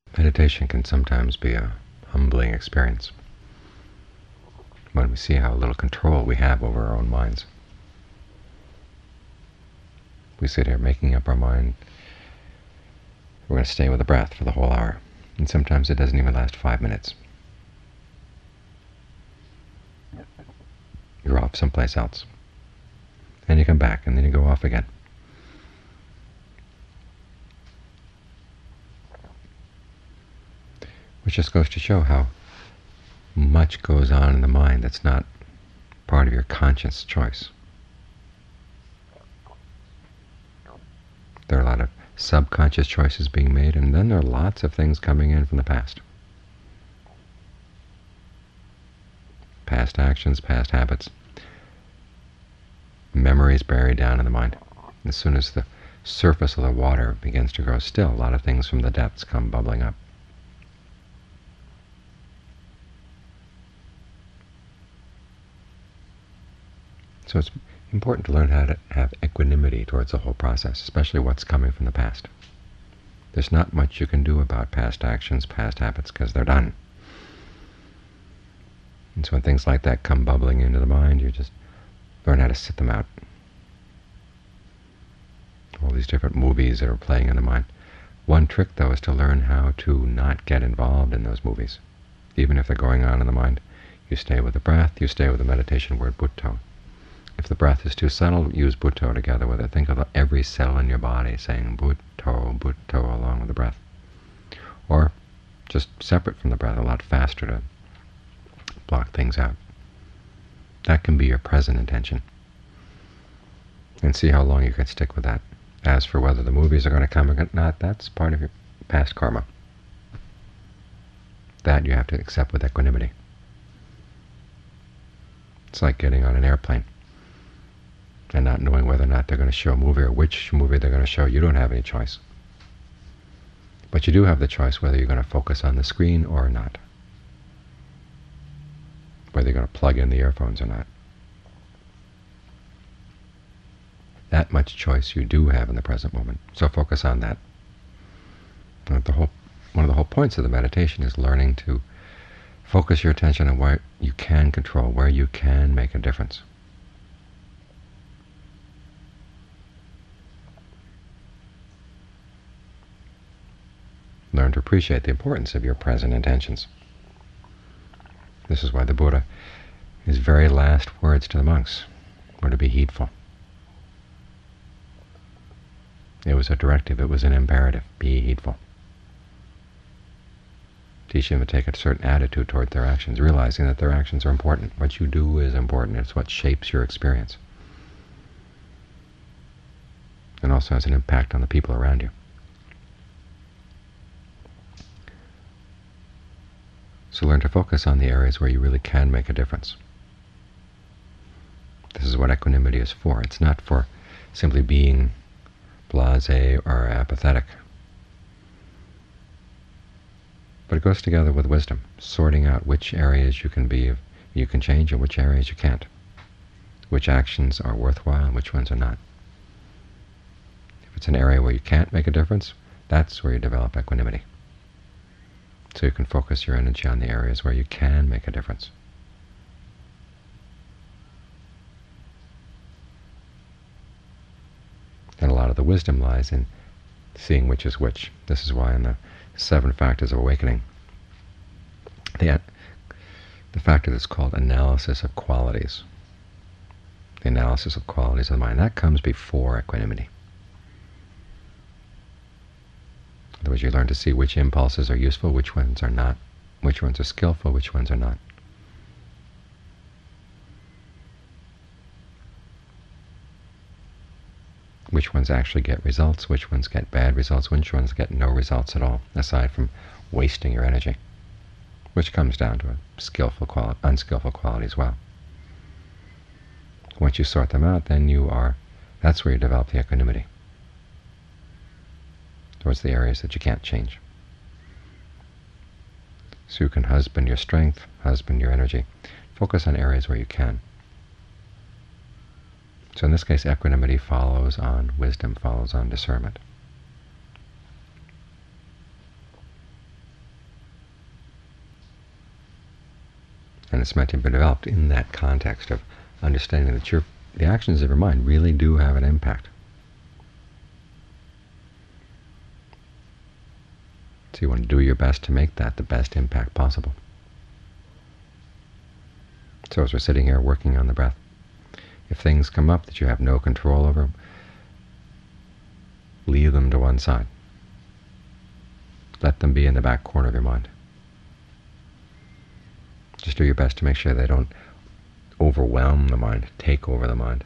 Meditation can sometimes be a humbling experience when we see how little control we have over our own minds. We sit here making up our mind, we're going to stay with the breath for the whole hour, and sometimes it doesn't even last 5 minutes. You're off someplace else. Then you come back, and then you go off again. Which just goes to show how much goes on in the mind that's not part of your conscious choice. There are a lot of subconscious choices being made, and then there are lots of things coming in from the past. Past actions, past habits, memories buried down in the mind. As soon as the surface of the water begins to grow still, a lot of things from the depths come bubbling up. So it's important to learn how to have equanimity towards the whole process, especially what's coming from the past. There's not much you can do about past actions, past habits, because they're done. And so when things like that come bubbling into the mind, you just learn how to sit them out. All these different movies that are playing in the mind. One trick, though, is to learn how to not get involved in those movies. Even if they're going on in the mind, you stay with the breath, you stay with the meditation word Butto. If the breath is too subtle, use Butto together with it. Think of every cell in your body saying Butto, Butto along with the breath. Or just separate from the breath, a lot faster to block things out. That can be your present intention. And see how long you can stick with that. As for whether the movies are going to come or not, that's part of your past karma. That you have to accept with equanimity. It's like getting on an airplane and not knowing whether or not they're going to show a movie or which movie they're going to show. You don't have any choice. But you do have the choice whether you're going to focus on the screen or not, whether you're going to plug in the earphones or not. That much choice you do have in the present moment. So focus on that. One of the whole points of the meditation is learning to focus your attention on where you can control, where you can make a difference. Learn to appreciate the importance of your present intentions. This is why the Buddha, his very last words to the monks were to be heedful. It was a directive, it was an imperative, be heedful. Teach them to take a certain attitude toward their actions, realizing that their actions are important. What you do is important. It's what shapes your experience. And also has an impact on the people around you. So learn to focus on the areas where you really can make a difference. This is what equanimity is for. It's not for simply being blasé or apathetic. But it goes together with wisdom, sorting out which areas you can change and which areas you can't, which actions are worthwhile and which ones are not. If it's an area where you can't make a difference, that's where you develop equanimity. So you can focus your energy on the areas where you can make a difference. And a lot of the wisdom lies in seeing which is which. This is why in the 7 Factors of Awakening, the factor that's called analysis of qualities, the analysis of qualities of the mind, that comes before equanimity. In other words, you learn to see which impulses are useful, which ones are not, which ones are skillful, which ones are not. Which ones actually get results, which ones get bad results, which ones get no results at all, aside from wasting your energy, which comes down to a skillful quality, unskillful quality as well. Once you sort them out, then that's where you develop the equanimity towards the areas that you can't change. So you can husband your strength, husband your energy, focus on areas where you can. So in this case, equanimity follows on wisdom, follows on discernment. And it's meant to be developed in that context of understanding that the actions of your mind really do have an impact. So you want to do your best to make that the best impact possible. So as we're sitting here working on the breath, if things come up that you have no control over, leave them to one side. Let them be in the back corner of your mind. Just do your best to make sure they don't overwhelm the mind, take over the mind.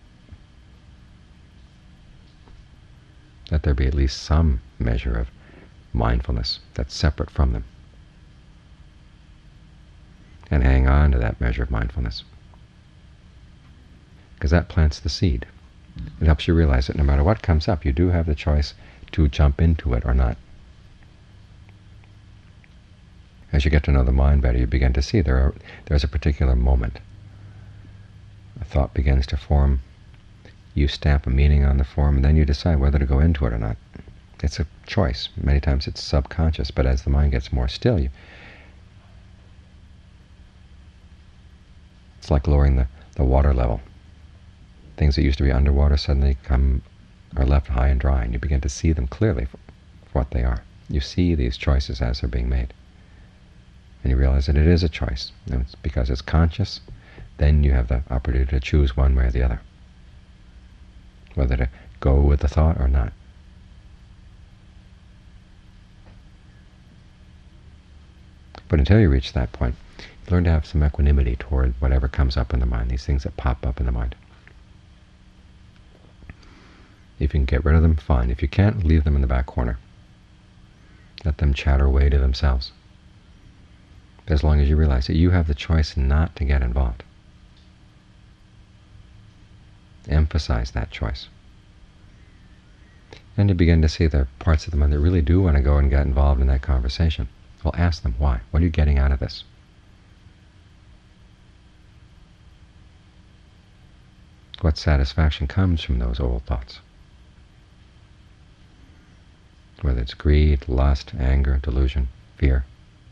Let there be at least some measure of mindfulness that's separate from them. And hang on to that measure of mindfulness, because that plants the seed. It helps you realize that no matter what comes up, you do have the choice to jump into it or not. As you get to know the mind better, you begin to see there's a particular moment. A thought begins to form, you stamp a meaning on the form, and then you decide whether to go into it or not. It's a choice. Many times it's subconscious, but as the mind gets more still, it's like lowering the water level. Things that used to be underwater suddenly are left high and dry, and you begin to see them clearly for what they are. You see these choices as they're being made. And you realize that it is a choice. And it's because it's conscious, then you have the opportunity to choose one way or the other, whether to go with the thought or not. But until you reach that point, you learn to have some equanimity toward whatever comes up in the mind, these things that pop up in the mind. If you can get rid of them, fine. If you can't, leave them in the back corner. Let them chatter away to themselves. As long as you realize that you have the choice not to get involved. Emphasize that choice. And you begin to see the parts of the mind that really do want to go and get involved in that conversation. Well, ask them why. What are you getting out of this? What satisfaction comes from those old thoughts? Whether it's greed, lust, anger, delusion, fear.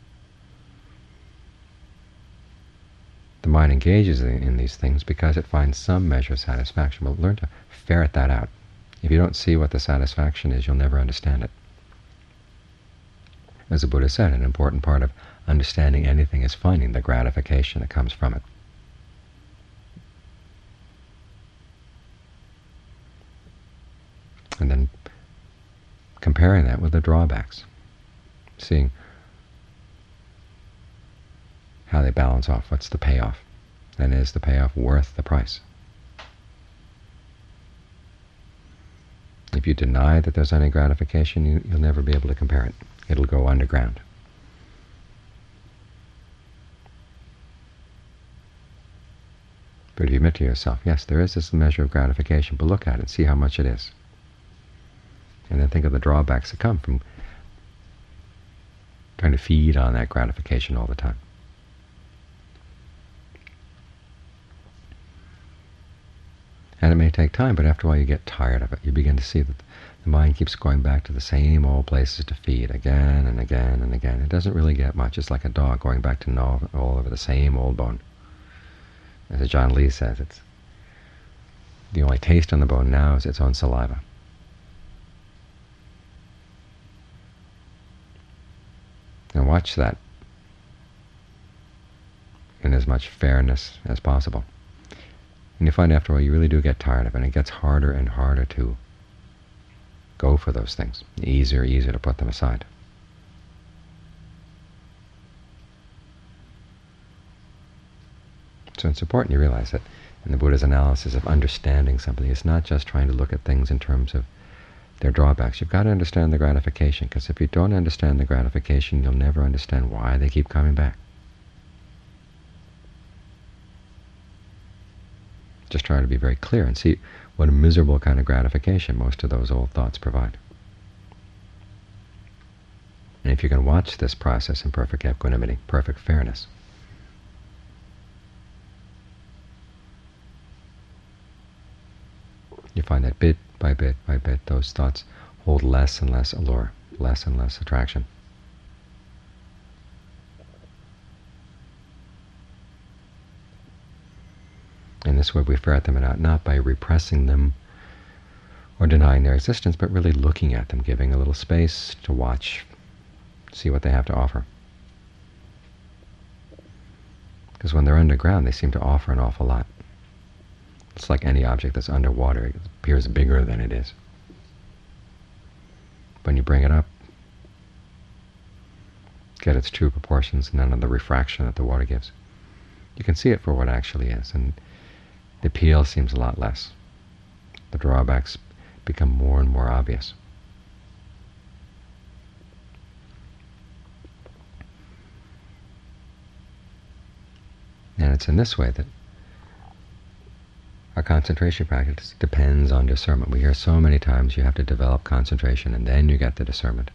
The mind engages in these things because it finds some measure of satisfaction. But learn to ferret that out. If you don't see what the satisfaction is, you'll never understand it. As the Buddha said, an important part of understanding anything is finding the gratification that comes from it. And then comparing that with the drawbacks, seeing how they balance off. What's the payoff? And is the payoff worth the price? If you deny that there's any gratification, you'll never be able to compare it. It'll go underground. But if you admit to yourself, yes, there is this measure of gratification, but look at it and see how much it is. And then think of the drawbacks that come from trying to feed on that gratification all the time. And it may take time, but after a while you get tired of it. You begin to see that the mind keeps going back to the same old places to feed again and again and again. It doesn't really get much. It's like a dog going back to gnaw all over the same old bone. As John Lee says, it's the only taste on the bone now is its own saliva. And watch that in as much fairness as possible. And you find after a while you really do get tired of it, and it gets harder and harder to go for those things. Easier to put them aside. So it's important you realize that in the Buddha's analysis of understanding something, it's not just trying to look at things in terms of their drawbacks. You've got to understand the gratification, because if you don't understand the gratification, you'll never understand why they keep coming back. Just try to be very clear and see what a miserable kind of gratification most of those old thoughts provide. And if you can watch this process in perfect equanimity, perfect fairness, you find that bit by bit by bit those thoughts hold less and less allure, less and less attraction. this way we ferret them out, not by repressing them or denying their existence, but really looking at them, giving a little space to watch, see what they have to offer. Because when they're underground, they seem to offer an awful lot. It's like any object that's underwater. It appears bigger than it is. When you bring it up, get its true proportions, none of the refraction that the water gives, you can see it for what it actually is, and the appeal seems a lot less. The drawbacks become more and more obvious. And it's in this way that our concentration practice depends on discernment. We hear so many times you have to develop concentration and then you get the discernment.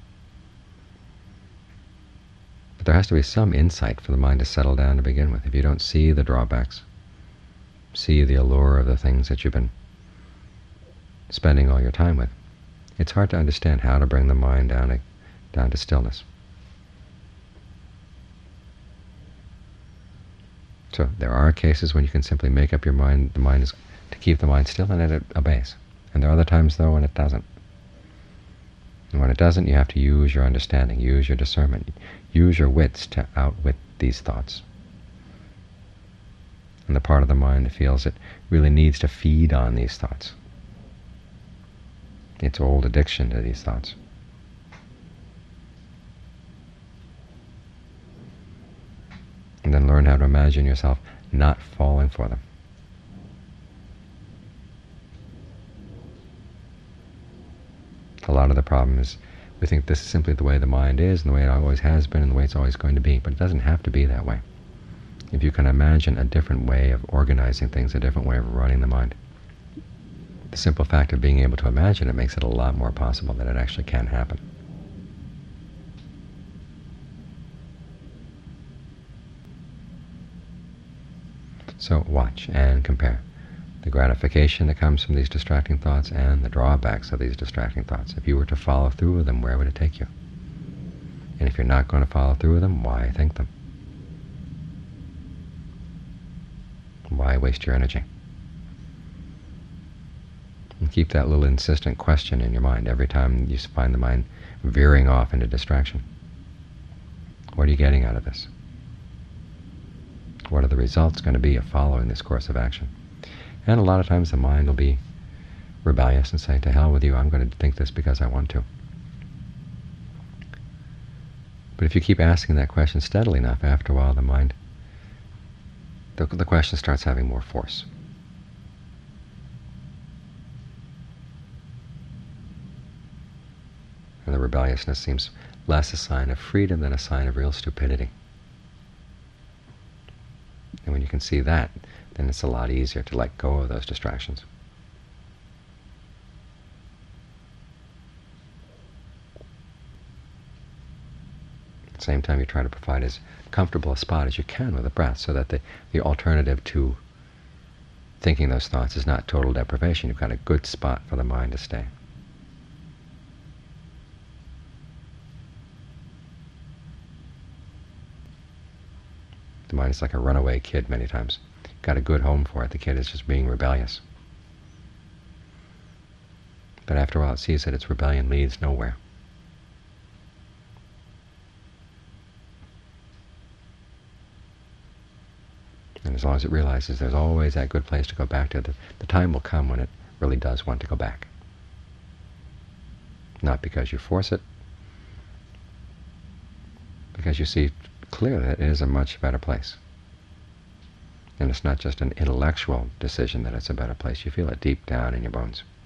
But there has to be some insight for the mind to settle down to begin with. If you don't see the drawbacks, see the allure of the things that you've been spending all your time with, it's hard to understand how to bring the mind down to stillness. So there are cases when you can simply make up your mind, the mind is to keep the mind still, and it obeys. And there are other times, though, when it doesn't. And when it doesn't, you have to use your understanding, use your discernment, use your wits to outwit these thoughts. And the part of the mind that feels it really needs to feed on these thoughts, its old addiction to these thoughts. And then learn how to imagine yourself not falling for them. A lot of the problem is we think this is simply the way the mind is, and the way it always has been, and the way it's always going to be. But it doesn't have to be that way. If you can imagine a different way of organizing things, a different way of running the mind, the simple fact of being able to imagine it makes it a lot more possible that it actually can happen. So watch and compare the gratification that comes from these distracting thoughts and the drawbacks of these distracting thoughts. If you were to follow through with them, where would it take you? And if you're not going to follow through with them, why think them? Why waste your energy? And keep that little insistent question in your mind every time you find the mind veering off into distraction. What are you getting out of this? What are the results going to be of following this course of action? And a lot of times the mind will be rebellious and say, to hell with you, I'm going to think this because I want to. But if you keep asking that question steadily enough, after a while the mind, the question starts having more force. And the rebelliousness seems less a sign of freedom than a sign of real stupidity. And when you can see that, then it's a lot easier to let go of those distractions. At the same time, you try to provide as comfortable a spot as you can with the breath, so that the alternative to thinking those thoughts is not total deprivation. You've got a good spot for the mind to stay. The mind is like a runaway kid many times. Got a good home for it. The kid is just being rebellious. But after a while it sees that its rebellion leads nowhere. And as long as it realizes there's always that good place to go back to, the time will come when it really does want to go back. Not because you force it, because you see clearly that it is a much better place. And it's not just an intellectual decision that it's a better place. You feel it deep down in your bones.